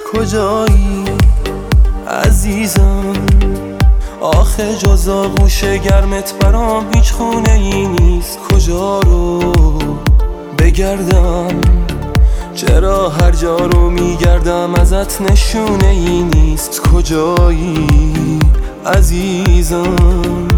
کجایی عزیزم؟ آخه جز آغوش گرمت برام هیچ خونه ای نیست. کجا رو بگردم؟ چرا هر جا رو میگردم ازت نشونه ای نیست. کجایی عزیزم؟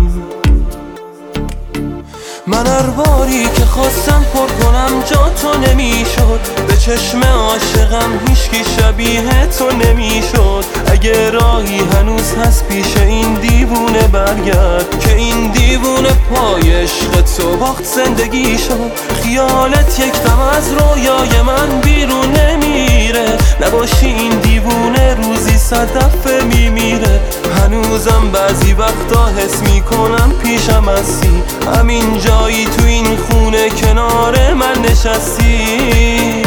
من هر باری که خواستم پر کنم جا تو نمیشد. به چشم عاشقم هیچکی شبیه تو نمیشد. اگه راهی هنوز هست پیش این دیوونه برگرد که این دیوونه پای عشق تو باخت زندگی شد. خیالت یک دم از رویای من بیرون نمیره. نباشی این دیوونه روزی 100 دفعه میمیره. هنوزم بعضی وقتا حس میکنم پیشم هستی. همین جایی تو این خونه کنار من نشستی.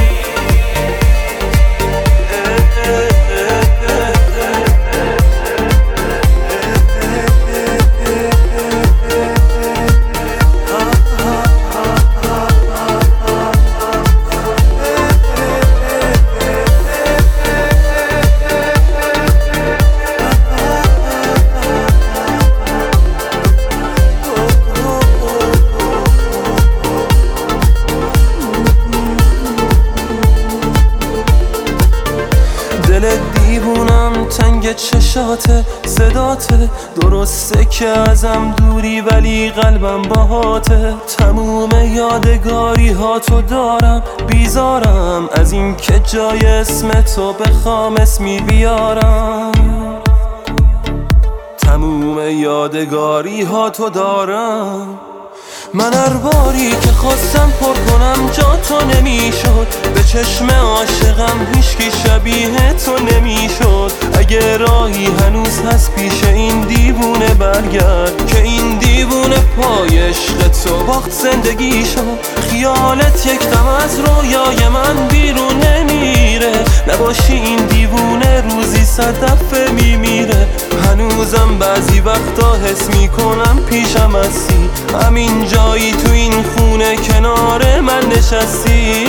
دل دیوونم تنگ چشاته، صداته. درسته که ازم دوری ولی قلبم باهاته. تموم یادگاری ها تو دارم، بیزارم از این که جای اسم تو بخوام اسمی بیارم. تموم یادگاری ها تو دارم. من هر باری که خواستم پر کنم جا تو نمیشد. به چشم عاشقم هیچکی شبیه تو نمیشد. اگه راهی هنوز هست پیش این دیوونه برگرد که این دیوونه پای عشق تو باخت زندگی شد. خیالت یک دم از رویای من بیرون نمیره. نباشی این دیوونه روزی 100 دفعه میمیره. هنوزم بعضی وقتا حس میکنم پیشم هستی. همین جایی تو این خونه کنار من نشستی.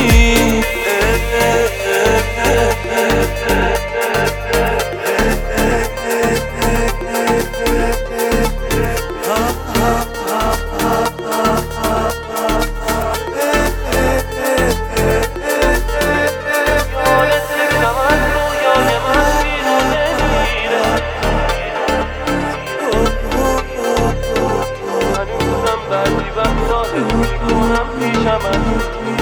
بعضی وقتا حس میکنم پیشم هستی.